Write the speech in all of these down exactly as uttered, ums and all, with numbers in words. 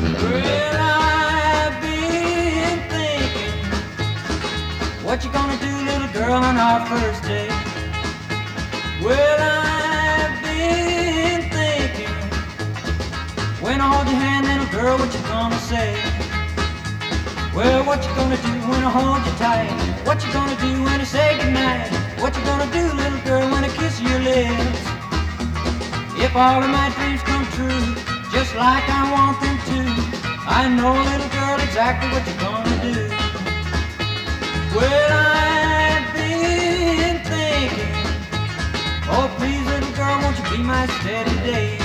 Well, I've been thinking, what you gonna do, little girl, on our first date? Well, I've been thinking, when I hold your hand, little girl, what you gonna say? Well, what you gonna do when I hold you tight? What you gonna do when I say goodnight? What you gonna do, little girl, when I kiss your lips? If all of my dreams come true, just like I want them to, I know, little girl, exactly what you're gonna do. Well, I've been thinking, oh, please, little girl, won't you be my steady date?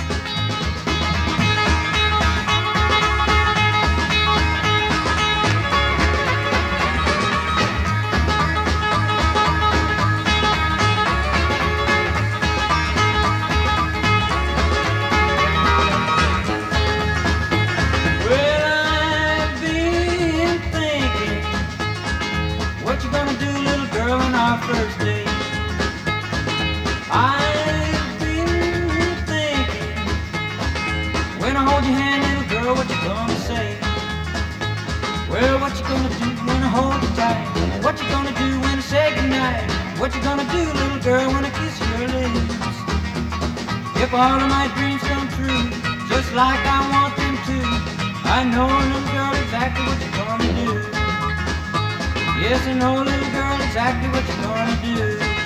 What you gonna do, little girl, on our first date? I've been thinking, when I hold your hand, little girl, what you gonna say? Well, what you gonna do when I hold you tight? What you gonna do when I say goodnight? What you gonna do, little girl, when I kiss your lips? If all of my dreams come true, just like I want them to, I know, little girl, exactly what you're gonna do. Yes, I know, little girl, exactly what you're gonna do.